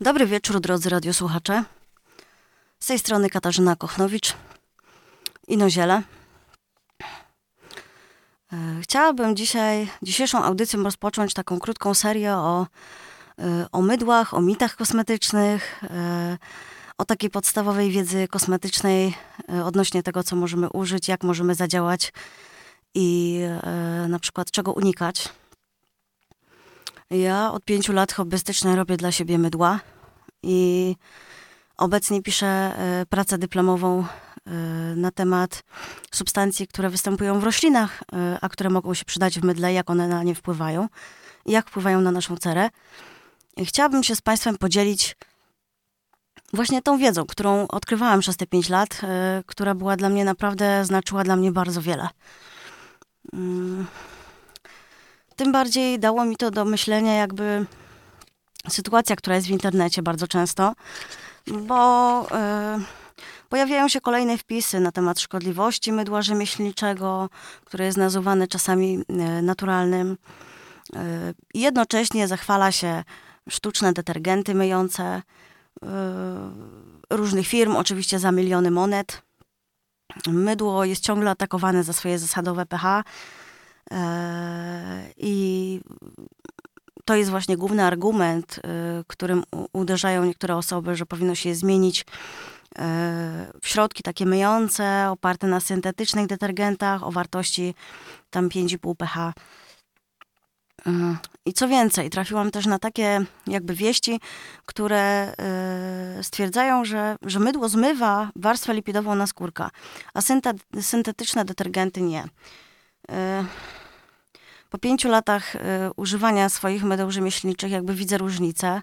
Dobry wieczór, drodzy radiosłuchacze. Z tej strony Katarzyna Kochnowicz, Inoziele. Chciałabym dzisiejszą audycją rozpocząć taką krótką serię o mydłach, o mitach kosmetycznych, o takiej podstawowej wiedzy kosmetycznej odnośnie tego, co możemy użyć, jak możemy zadziałać i na przykład czego unikać. Ja od 5 lat hobbystycznie robię dla siebie mydła i obecnie piszę pracę dyplomową na temat substancji, które występują w roślinach, a które mogą się przydać w mydle, jak one na nie wpływają i jak wpływają na naszą cerę. I chciałabym się z Państwem podzielić właśnie tą wiedzą, którą odkrywałam przez te 5 lat, która była dla mnie naprawdę, znaczyła dla mnie bardzo wiele. Tym bardziej dało mi to do myślenia jakby sytuacja, która jest w internecie bardzo często, bo pojawiają się kolejne wpisy na temat szkodliwości mydła rzemieślniczego, które jest nazywane czasami naturalnym. I jednocześnie zachwala się sztuczne detergenty myjące różnych firm, oczywiście za miliony monet. Mydło jest ciągle atakowane za swoje zasadowe pH i to jest właśnie główny argument, którym uderzają niektóre osoby, że powinno się je zmienić w środki takie myjące, oparte na syntetycznych detergentach o wartości tam 5,5 pH. I co więcej, trafiłam też na takie jakby wieści, które stwierdzają, że mydło zmywa warstwę lipidową naskórka, a syntetyczne detergenty nie. Po 5 latach używania swoich mydeł rzemieślniczych jakby widzę różnicę.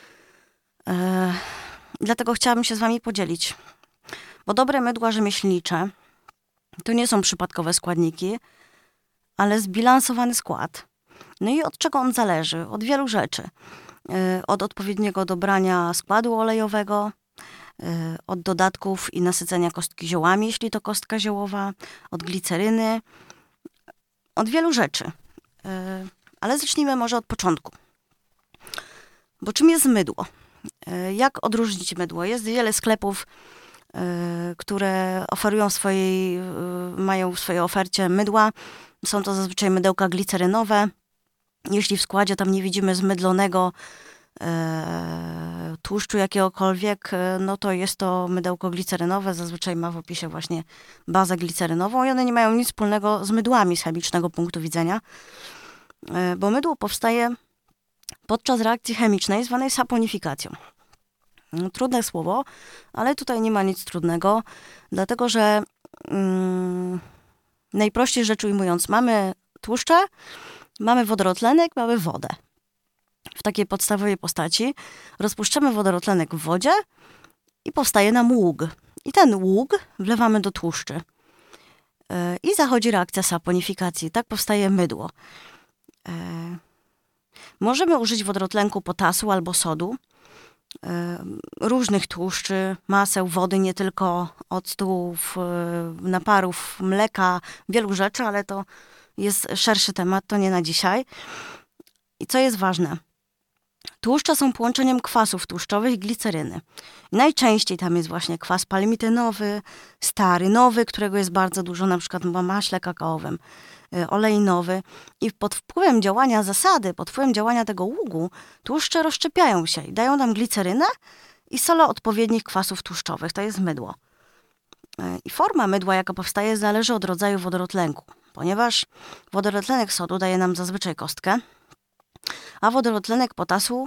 Dlatego chciałabym się z wami podzielić. Bo dobre mydła rzemieślnicze to nie są przypadkowe składniki, ale zbilansowany skład. No i od czego on zależy? Od wielu rzeczy. Od odpowiedniego dobrania składu olejowego, od dodatków i nasycenia kostki ziołami, jeśli to kostka ziołowa, od gliceryny, od wielu rzeczy. Ale zacznijmy może od początku. Bo czym jest mydło? Jak odróżnić mydło? Jest wiele sklepów, które mają w swojej ofercie mydła. Są to zazwyczaj mydełka glicerynowe. Jeśli w składzie tam nie widzimy zmydlonego tłuszczu jakiegokolwiek, no to jest to mydełko glicerynowe. Zazwyczaj ma w opisie właśnie bazę glicerynową i one nie mają nic wspólnego z mydłami z chemicznego punktu widzenia. Bo mydło powstaje podczas reakcji chemicznej zwanej saponifikacją. Trudne słowo, ale tutaj nie ma nic trudnego, dlatego że najprościej rzecz ujmując, mamy tłuszcze, mamy wodorotlenek, mamy wodę. W takiej podstawowej postaci rozpuszczamy wodorotlenek w wodzie i powstaje nam ług. I ten ług wlewamy do tłuszczy. I zachodzi reakcja saponifikacji. Tak powstaje mydło. Możemy użyć wodorotlenku potasu albo sodu, różnych tłuszczy, maseł, wody, nie tylko octów, naparów, mleka, wielu rzeczy, ale to jest szerszy temat, to nie na dzisiaj. I co jest ważne? Tłuszcze są połączeniem kwasów tłuszczowych i gliceryny. Najczęściej tam jest właśnie kwas palmitonowy, stary, nowy, którego jest bardzo dużo, na przykład w maśle kakaowym, olejnowy. I pod wpływem działania zasady, pod wpływem działania tego ługu, tłuszcze rozszczepiają się i dają nam glicerynę i solę odpowiednich kwasów tłuszczowych. To jest mydło. I forma mydła, jaka powstaje, zależy od rodzaju wodorotlenku, ponieważ wodorotlenek sodu daje nam zazwyczaj kostkę, a wodorotlenek potasu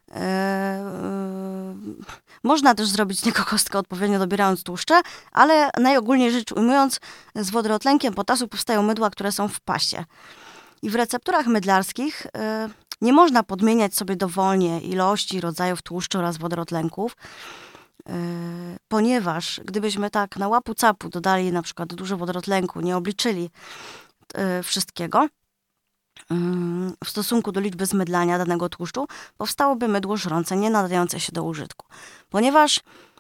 można też zrobić z niego kostkę odpowiednio dobierając tłuszcze, ale najogólniej rzecz ujmując, z wodorotlenkiem potasu powstają mydła, które są w paście. I w recepturach mydlarskich nie można podmieniać sobie dowolnie ilości, rodzajów tłuszczu oraz wodorotlenków, ponieważ gdybyśmy tak na łapu capu dodali na przykład dużo wodorotlenku, nie obliczyli wszystkiego, w stosunku do liczby zmydlania danego tłuszczu, powstałoby mydło żrące, nie nadające się do użytku. Ponieważ,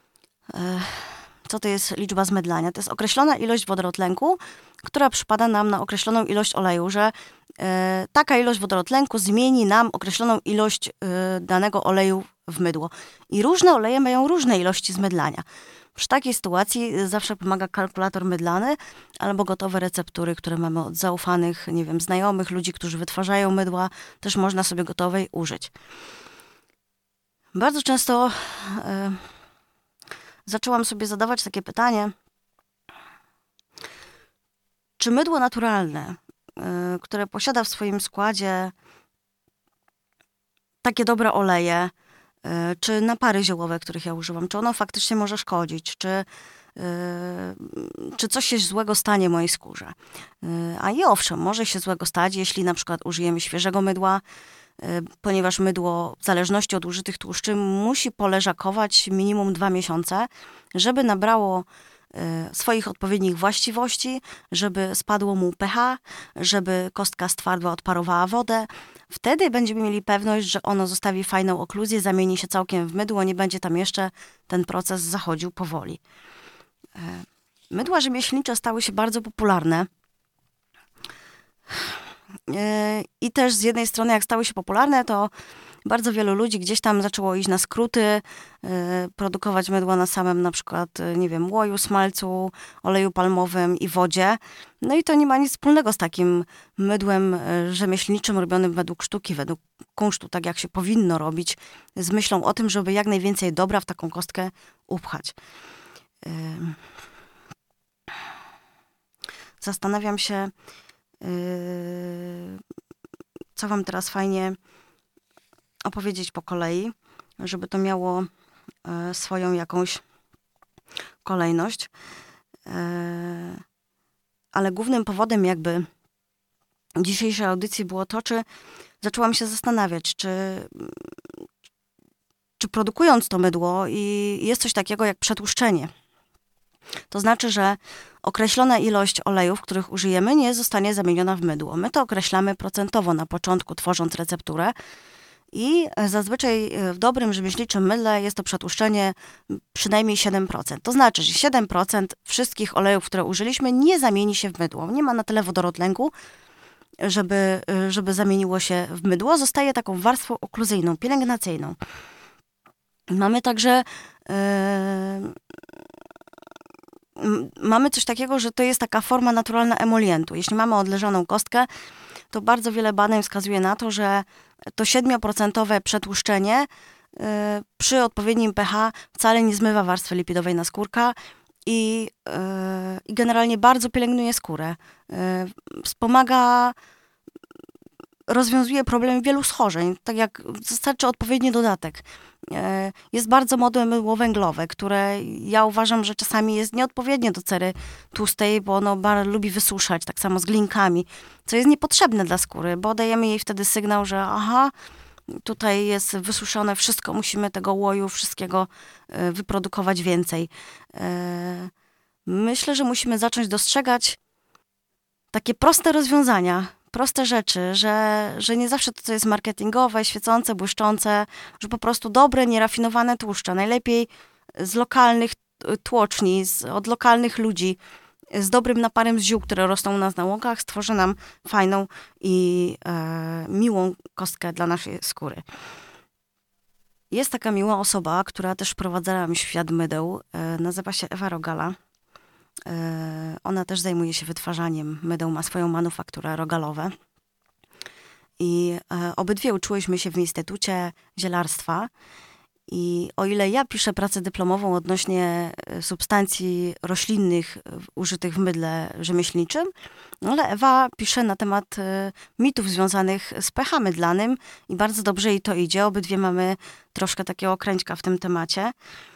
co to jest liczba zmydlania? To jest określona ilość wodorotlenku, która przypada nam na określoną ilość oleju, że taka ilość wodorotlenku zmieni nam określoną ilość danego oleju w mydło. I różne oleje mają różne ilości zmydlania. Przy takiej sytuacji zawsze pomaga kalkulator mydlany albo gotowe receptury, które mamy od zaufanych, nie wiem, znajomych, ludzi, którzy wytwarzają mydła. Też można sobie gotowej użyć. Bardzo często zaczęłam sobie zadawać takie pytanie, czy mydło naturalne, które posiada w swoim składzie takie dobre oleje, czy napary ziołowe, których ja używam, czy ono faktycznie może szkodzić, czy coś się złego stanie mojej skórze. A i owszem, może się złego stać, jeśli na przykład użyjemy świeżego mydła, ponieważ mydło w zależności od użytych tłuszczy musi poleżakować minimum 2 miesiące, żeby nabrało swoich odpowiednich właściwości, żeby spadło mu pH, żeby kostka stwardła, odparowała wodę. Wtedy będziemy mieli pewność, że ono zostawi fajną okluzję, zamieni się całkiem w mydło, nie będzie tam jeszcze ten proces zachodził powoli. Mydła rzemieślnicze stały się bardzo popularne. I też z jednej strony, jak stały się popularne, to bardzo wielu ludzi gdzieś tam zaczęło iść na skróty, produkować mydła na samym na przykład, nie wiem, łoju, smalcu, oleju palmowym i wodzie. No i to nie ma nic wspólnego z takim mydłem rzemieślniczym robionym według sztuki, według kunsztu, tak jak się powinno robić, z myślą o tym, żeby jak najwięcej dobra w taką kostkę upchać. Zastanawiam się, co wam teraz fajnie opowiedzieć po kolei, żeby to miało swoją jakąś kolejność. Ale głównym powodem jakby dzisiejszej audycji było to, czy zaczęłam się zastanawiać, czy produkując to mydło i jest coś takiego jak przetłuszczenie. To znaczy, że określona ilość olejów, których użyjemy, nie zostanie zamieniona w mydło. My to określamy procentowo na początku, tworząc recepturę. I zazwyczaj w dobrym rzemieślniczym mydle jest to przetłuszczenie przynajmniej 7%. To znaczy, że 7% wszystkich olejów, które użyliśmy, nie zamieni się w mydło. Nie ma na tyle wodorotlenku, żeby zamieniło się w mydło. Zostaje taką warstwą okluzyjną, pielęgnacyjną. Mamy także mamy coś takiego, że to jest taka forma naturalna emolientu. Jeśli mamy odleżaną kostkę, to bardzo wiele badań wskazuje na to, że to 7% przetłuszczenie przy odpowiednim pH wcale nie zmywa warstwy lipidowej naskórka i generalnie bardzo pielęgnuje skórę. Wspomaga, rozwiązuje problem wielu schorzeń, tak jak wystarczy odpowiedni dodatek. Jest bardzo modne mydło węglowe, które ja uważam, że czasami jest nieodpowiednie do cery tłustej, bo ono bardzo lubi wysuszać, tak samo z glinkami, co jest niepotrzebne dla skóry, bo dajemy jej wtedy sygnał, że aha, tutaj jest wysuszone wszystko, musimy tego łoju, wszystkiego wyprodukować więcej. Myślę, że musimy zacząć dostrzegać takie proste rozwiązania, proste rzeczy, że nie zawsze to, co jest marketingowe, świecące, błyszczące, że po prostu dobre, nierafinowane tłuszcze, najlepiej z lokalnych tłoczni, od lokalnych ludzi, z dobrym naparem z ziół, które rosną u nas na łąkach, stworzy nam fajną i miłą kostkę dla naszej skóry. Jest taka miła osoba, która też wprowadzała mi w świat mydeł, nazywa się Ewa Rogala. Ona też zajmuje się wytwarzaniem mydeł, ma swoją manufakturę Rogalowe. I obydwie uczyłyśmy się w Instytucie Zielarstwa. I o ile ja piszę pracę dyplomową odnośnie substancji roślinnych użytych w mydle rzemieślniczym, ale Ewa pisze na temat mitów związanych z pH mydlanym i bardzo dobrze jej to idzie. Obydwie mamy troszkę takiego kręćka w tym temacie.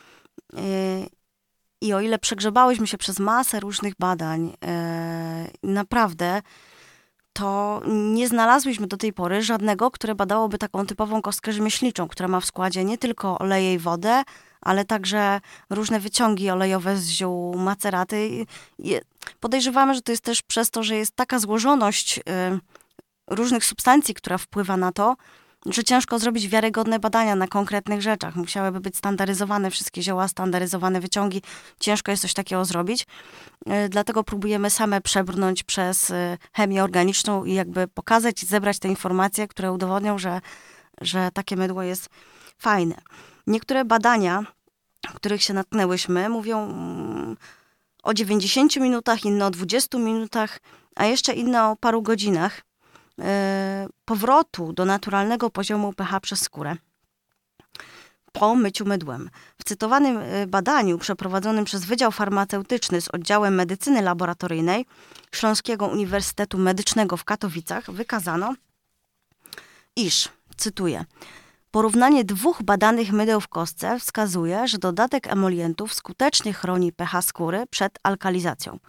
I o ile przegrzebałyśmy się przez masę różnych badań, naprawdę, to nie znalazłyśmy do tej pory żadnego, które badałoby taką typową kostkę rzemieślniczą, która ma w składzie nie tylko oleje i wodę, ale także różne wyciągi olejowe z ziół, maceraty. Podejrzewamy, że to jest też przez to, że jest taka złożoność różnych substancji, która wpływa na to, że ciężko zrobić wiarygodne badania na konkretnych rzeczach. Musiałyby być standaryzowane wszystkie zioła, standaryzowane wyciągi. Ciężko jest coś takiego zrobić. Dlatego próbujemy same przebrnąć przez chemię organiczną i jakby pokazać i zebrać te informacje, które udowodnią, że takie mydło jest fajne. Niektóre badania, w których się natknęłyśmy, mówią o 90 minutach, inne o 20 minutach, a jeszcze inne o paru godzinach powrotu do naturalnego poziomu pH przez skórę po myciu mydłem. W cytowanym badaniu przeprowadzonym przez Wydział Farmaceutyczny z Oddziałem Medycyny Laboratoryjnej Śląskiego Uniwersytetu Medycznego w Katowicach wykazano, iż, cytuję, porównanie 2 badanych mydeł w kostce wskazuje, że dodatek emolientów skutecznie chroni pH skóry przed alkalizacją.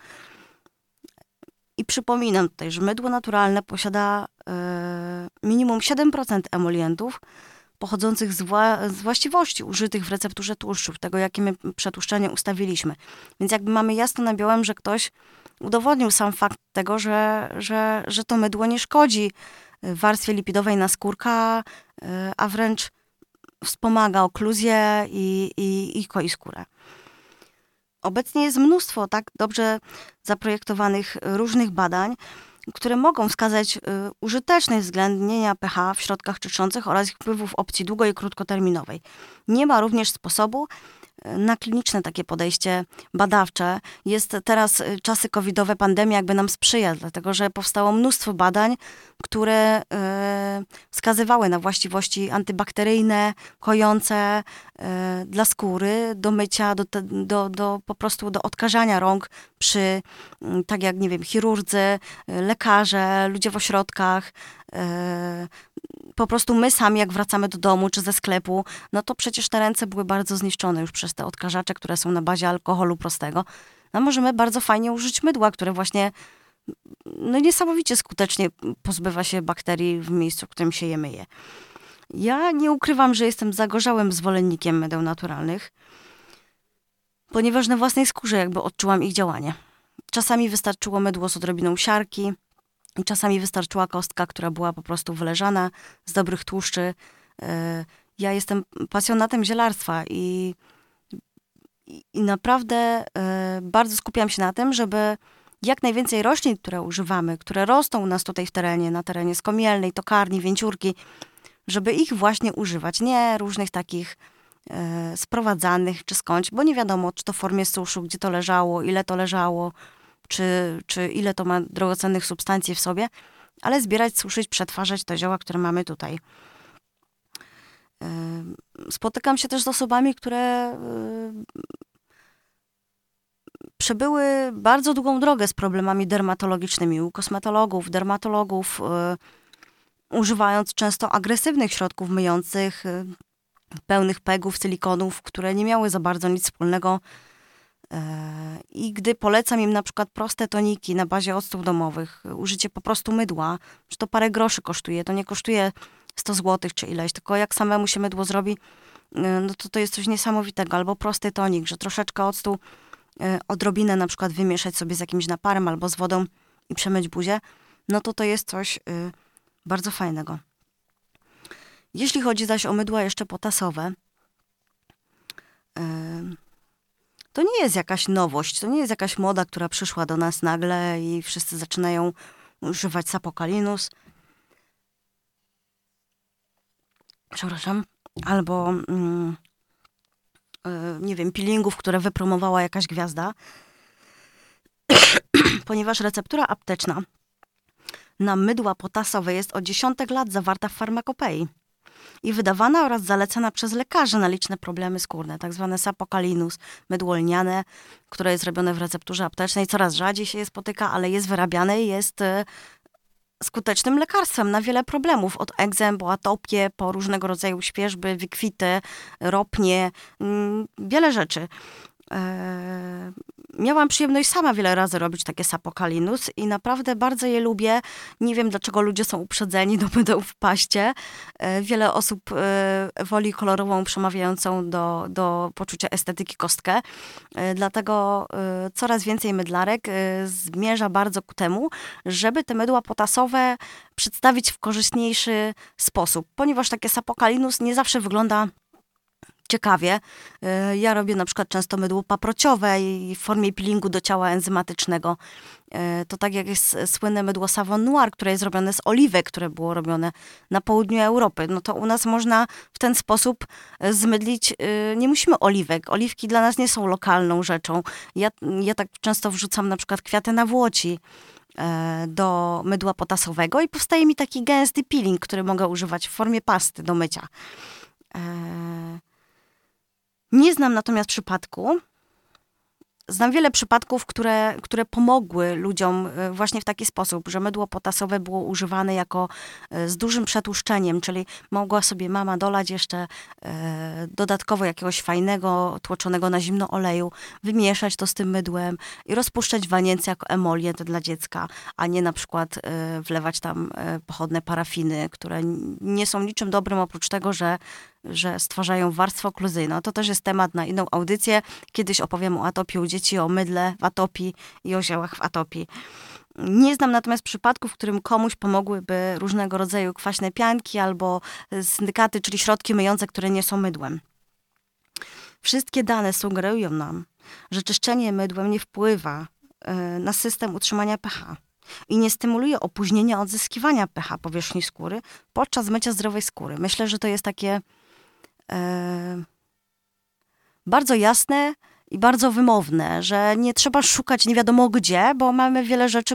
I przypominam tutaj, że mydło naturalne posiada minimum 7% emolientów pochodzących z właściwości użytych w recepturze tłuszczów, tego jakie my przetłuszczenie ustawiliśmy. Więc jakby mamy jasno na białym, że ktoś udowodnił sam fakt tego, że to mydło nie szkodzi warstwie lipidowej naskórka, a wręcz wspomaga okluzję i koi skórę. Obecnie jest mnóstwo tak dobrze zaprojektowanych różnych badań, które mogą wskazać użyteczność względnienia pH w środkach czyszczących oraz ich wpływu w opcji długo- i krótkoterminowej. Nie ma również sposobu na kliniczne takie podejście badawcze. Jest teraz czasy covidowe, pandemia jakby nam sprzyja, dlatego że powstało mnóstwo badań, które wskazywały na właściwości antybakteryjne, kojące dla skóry, do mycia, po prostu do odkażania rąk przy, tak jak, nie wiem, chirurdzy, lekarze, ludzie w ośrodkach, po prostu my sami, jak wracamy do domu czy ze sklepu, no to przecież te ręce były bardzo zniszczone już przez te odkażacze, które są na bazie alkoholu prostego. No możemy bardzo fajnie użyć mydła, które właśnie no niesamowicie skutecznie pozbywa się bakterii w miejscu, w którym się je myje. Ja nie ukrywam, że jestem zagorzałym zwolennikiem mydeł naturalnych, ponieważ na własnej skórze jakby odczułam ich działanie. Czasami wystarczyło mydło z odrobiną siarki, i czasami wystarczyła kostka, która była po prostu wyleżana z dobrych tłuszczy. Ja jestem pasjonatem zielarstwa i naprawdę bardzo skupiam się na tym, żeby jak najwięcej roślin, które używamy, które rosną u nas tutaj w terenie, na terenie Skomielnej, Tokarni, Więciórki, żeby ich właśnie używać. Nie różnych takich sprowadzanych czy skądś, bo nie wiadomo, czy to w formie suszu, gdzie to leżało, ile to leżało, czy ile to ma drogocennych substancji w sobie, ale zbierać, suszyć, przetwarzać te zioła, które mamy tutaj. Spotykam się też z osobami, które przebyły bardzo długą drogę z problemami dermatologicznymi u kosmetologów, dermatologów, używając często agresywnych środków myjących, pełnych pegów, silikonów, które nie miały za bardzo nic wspólnego. I gdy polecam im na przykład proste toniki na bazie octów domowych, użycie po prostu mydła, że to parę groszy kosztuje, to nie kosztuje 100 zł czy ileś, tylko jak samemu się mydło zrobi, no to jest coś niesamowitego. Albo prosty tonik, że troszeczkę octu, odrobinę na przykład wymieszać sobie z jakimś naparem albo z wodą i przemyć buzię, no to jest coś bardzo fajnego. Jeśli chodzi zaś o mydła jeszcze potasowe, to nie jest jakaś nowość, to nie jest jakaś moda, która przyszła do nas nagle i wszyscy zaczynają używać Sapocalinus. Przepraszam. Albo, nie wiem, peelingów, które wypromowała jakaś gwiazda. Ponieważ receptura apteczna na mydła potasowe jest od dziesiątek lat zawarta w farmakopei i wydawana oraz zalecana przez lekarzy na liczne problemy skórne, tak zwane Sapocalinus, mydło lniane, które jest robione w recepturze aptecznej, coraz rzadziej się je spotyka, ale jest wyrabiane i jest skutecznym lekarstwem na wiele problemów, od egzem, po atopię, po różnego rodzaju świerzby, wykwity, ropnie, wiele rzeczy. Miałam przyjemność sama wiele razy robić takie Sapocalinus i naprawdę bardzo je lubię. Nie wiem, dlaczego ludzie są uprzedzeni do mydeł w paście. Wiele osób woli kolorową, przemawiającą do poczucia estetyki kostkę. Dlatego coraz więcej mydlarek zmierza bardzo ku temu, żeby te mydła potasowe przedstawić w korzystniejszy sposób. Ponieważ takie Sapocalinus nie zawsze wygląda ciekawie. Ja robię na przykład często mydło paprociowe i w formie peelingu do ciała enzymatycznego. To tak jak jest słynne mydło Savon Noir, które jest robione z oliwek, które było robione na południu Europy. No to u nas można w ten sposób zmydlić, nie musimy oliwek. Oliwki dla nas nie są lokalną rzeczą. Ja tak często wrzucam na przykład kwiaty na włoci do mydła potasowego i powstaje mi taki gęsty peeling, który mogę używać w formie pasty do mycia. Nie znam natomiast przypadku. Znam wiele przypadków, które pomogły ludziom właśnie w taki sposób, że mydło potasowe było używane z dużym przetłuszczeniem, czyli mogła sobie mama dolać jeszcze dodatkowo jakiegoś fajnego, tłoczonego na zimno oleju, wymieszać to z tym mydłem i rozpuszczać w wanience jako emolient dla dziecka, a nie na przykład wlewać tam pochodne parafiny, które nie są niczym dobrym oprócz tego, że stwarzają warstwę okluzyjną. To też jest temat na inną audycję. Kiedyś opowiem o atopii u dzieci, o mydle w atopii i o ziołach w atopii. Nie znam natomiast przypadków, w którym komuś pomogłyby różnego rodzaju kwaśne pianki albo syndykaty, czyli środki myjące, które nie są mydłem. Wszystkie dane sugerują nam, że czyszczenie mydłem nie wpływa na system utrzymania pH i nie stymuluje opóźnienia odzyskiwania pH powierzchni skóry podczas mycia zdrowej skóry. Myślę, że to jest takie bardzo jasne i bardzo wymowne, że nie trzeba szukać nie wiadomo gdzie, bo mamy wiele rzeczy,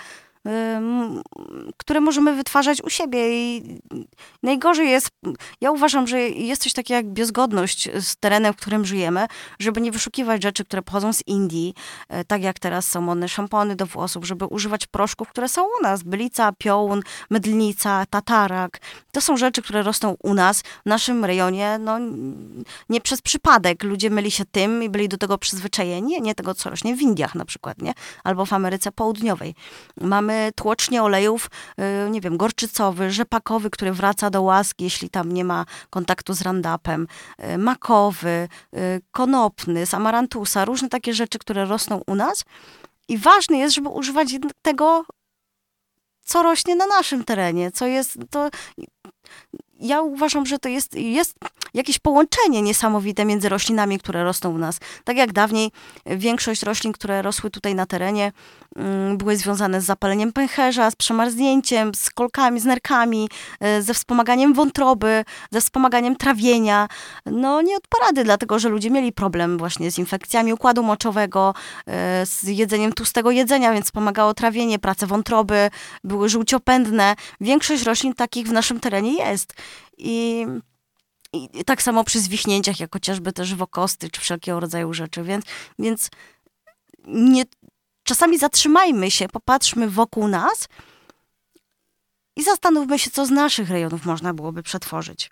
które możemy wytwarzać u siebie i najgorzej jest, ja uważam, że jest coś takiego jak biozgodność z terenem, w którym żyjemy, żeby nie wyszukiwać rzeczy, które pochodzą z Indii, tak jak teraz są modne szampony do włosów, żeby używać proszków, które są u nas, bylica, piołun, mydlnica, tatarak. To są rzeczy, które rosną u nas, w naszym rejonie, no nie przez przypadek. Ludzie myli się tym i byli do tego przyzwyczajeni, nie tego, co rośnie w Indiach na przykład, nie? Albo w Ameryce Południowej. Mamy tłocznie olejów, nie wiem, gorczycowy, rzepakowy, który wraca do łaski, jeśli tam nie ma kontaktu z Roundupem, makowy, konopny, z amarantusa, różne takie rzeczy, które rosną u nas. I ważne jest, żeby używać tego, co rośnie na naszym terenie, co jest to. Ja uważam, że to jest jakieś połączenie niesamowite między roślinami, które rosną u nas. Tak jak dawniej większość roślin, które rosły tutaj na terenie, były związane z zapaleniem pęcherza, z przemarznięciem, z kolkami, z nerkami, ze wspomaganiem wątroby, ze wspomaganiem trawienia. No nie od porady, dlatego że ludzie mieli problem właśnie z infekcjami układu moczowego, z jedzeniem tłustego jedzenia, więc pomagało trawienie, prace wątroby, były żółciopędne. Większość roślin takich w naszym terenie jest. I tak samo przy zwichnięciach, jak chociażby te żywokosty, czy wszelkiego rodzaju rzeczy. Więc czasami zatrzymajmy się, popatrzmy wokół nas i zastanówmy się, co z naszych rejonów można byłoby przetworzyć.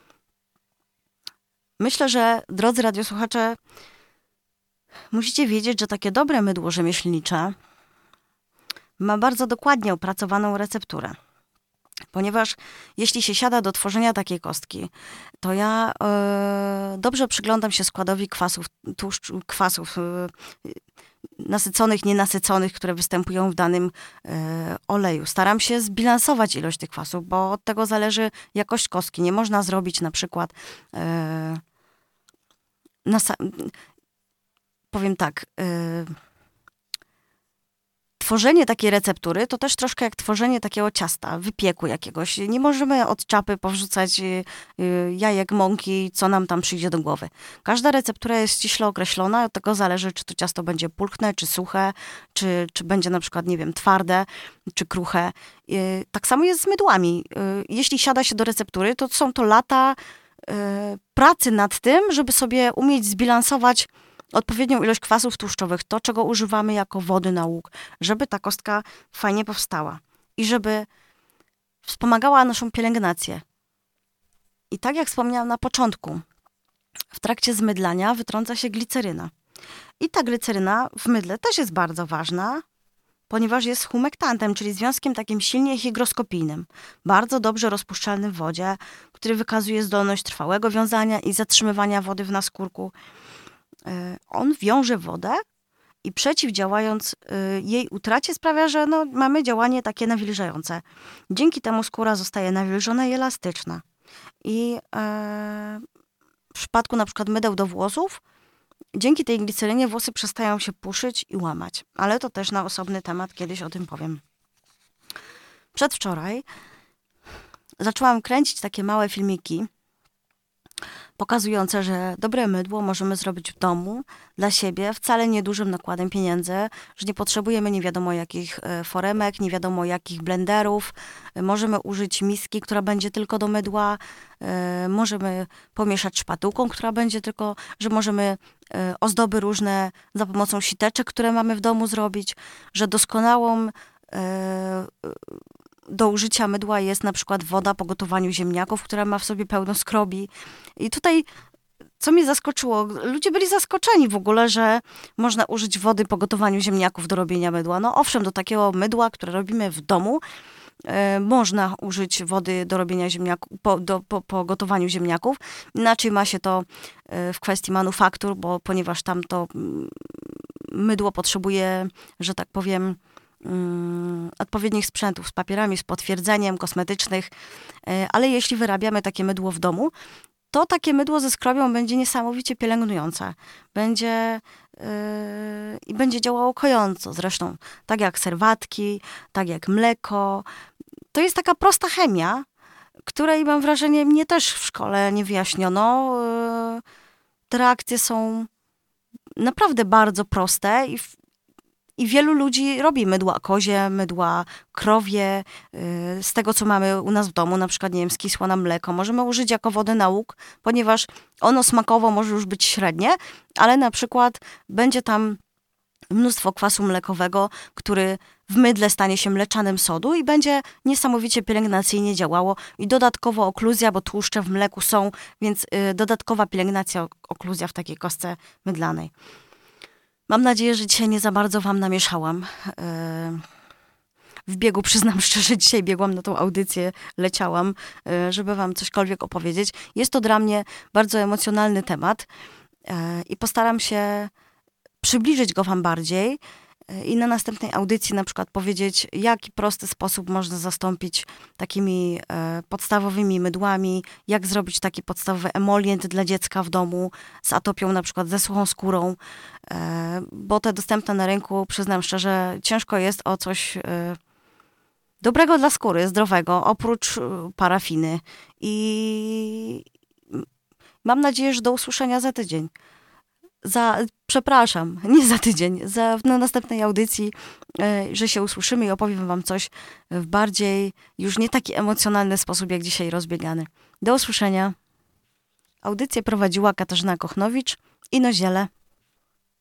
Myślę, że, drodzy radiosłuchacze, musicie wiedzieć, że takie dobre mydło rzemieślnicze ma bardzo dokładnie opracowaną recepturę. Ponieważ jeśli się siada do tworzenia takiej kostki, to ja dobrze przyglądam się składowi kwasów nasyconych, nienasyconych, które występują w danym oleju. Staram się zbilansować ilość tych kwasów, bo od tego zależy jakość kostki. Nie można zrobić na przykład powiem tak, tworzenie takiej receptury to też troszkę jak tworzenie takiego ciasta, wypieku jakiegoś. Nie możemy od czapy powrzucać jajek, mąki, co nam tam przyjdzie do głowy. Każda receptura jest ściśle określona, od tego zależy, czy to ciasto będzie pulchne, czy suche, czy będzie na przykład, nie wiem, twarde, czy kruche. Tak samo jest z mydłami. Jeśli siada się do receptury, to są to lata pracy nad tym, żeby sobie umieć zbilansować odpowiednią ilość kwasów tłuszczowych, to, czego używamy jako wody na łuk, żeby ta kostka fajnie powstała i żeby wspomagała naszą pielęgnację. I tak jak wspomniałam na początku, w trakcie zmydlania wytrąca się gliceryna. I ta gliceryna w mydle też jest bardzo ważna, ponieważ jest humektantem, czyli związkiem takim silnie hygroskopijnym, bardzo dobrze rozpuszczalnym w wodzie, który wykazuje zdolność trwałego wiązania i zatrzymywania wody w naskórku. On wiąże wodę i przeciwdziałając jej utracie sprawia, że mamy działanie takie nawilżające. Dzięki temu skóra zostaje nawilżona i elastyczna. I przypadku na przykład mydeł do włosów, dzięki tej glicerynie włosy przestają się puszyć i łamać. Ale to też na osobny temat, kiedyś o tym powiem. Przedwczoraj zaczęłam kręcić takie małe filmiki pokazujące, że dobre mydło możemy zrobić w domu dla siebie, wcale niedużym nakładem pieniędzy, że nie potrzebujemy nie wiadomo jakich foremek, nie wiadomo jakich blenderów. Możemy użyć miski, która będzie tylko do mydła. Możemy pomieszać szpatułką, która będzie tylko, że możemy ozdoby różne za pomocą siteczek, które mamy w domu zrobić, że doskonałą do użycia mydła jest na przykład woda po gotowaniu ziemniaków, która ma w sobie pełno skrobi. I tutaj, co mnie zaskoczyło, ludzie byli zaskoczeni w ogóle, że można użyć wody po gotowaniu ziemniaków do robienia mydła. No owszem, do takiego mydła, które robimy w domu, można użyć wody do robienia ziemniaków, po gotowaniu ziemniaków. Inaczej ma się to w kwestii manufaktur, ponieważ tam to mydło potrzebuje, że tak powiem, odpowiednich sprzętów z papierami, z potwierdzeniem kosmetycznych, ale jeśli wyrabiamy takie mydło w domu, to takie mydło ze skrobią będzie niesamowicie pielęgnujące. I będzie działało kojąco. Zresztą tak jak serwatki, tak jak mleko. To jest taka prosta chemia, której mam wrażenie mnie też w szkole nie wyjaśniono. Te reakcje są naprawdę bardzo proste i wielu ludzi robi mydła kozie, mydła krowie, z tego, co mamy u nas w domu, na przykład, nie wiem, skisło nam mleko. Możemy użyć jako wody na łuk, ponieważ ono smakowo może już być średnie, ale na przykład będzie tam mnóstwo kwasu mlekowego, który w mydle stanie się mleczanem sodu i będzie niesamowicie pielęgnacyjnie działało. I dodatkowo okluzja, bo tłuszcze w mleku są, więc dodatkowa pielęgnacja, okluzja w takiej kostce mydlanej. Mam nadzieję, że dzisiaj nie za bardzo wam namieszałam. W biegu, przyznam szczerze, dzisiaj biegłam na tą audycję, leciałam, żeby wam cośkolwiek opowiedzieć. Jest to dla mnie bardzo emocjonalny temat i postaram się przybliżyć go wam bardziej i na następnej audycji na przykład powiedzieć, w jaki prosty sposób można zastąpić takimi podstawowymi mydłami, jak zrobić taki podstawowy emolient dla dziecka w domu z atopią, na przykład ze suchą skórą, bo te dostępne na rynku, przyznam szczerze, ciężko jest o coś dobrego dla skóry, zdrowego, oprócz parafiny. I mam nadzieję, że do usłyszenia za tydzień. Przepraszam, nie za tydzień, na następnej audycji, że się usłyszymy i opowiem wam coś w bardziej, już nie taki emocjonalny sposób, jak dzisiaj rozbiegany. Do usłyszenia. Audycję prowadziła Katarzyna Kochnowicz i Noziele.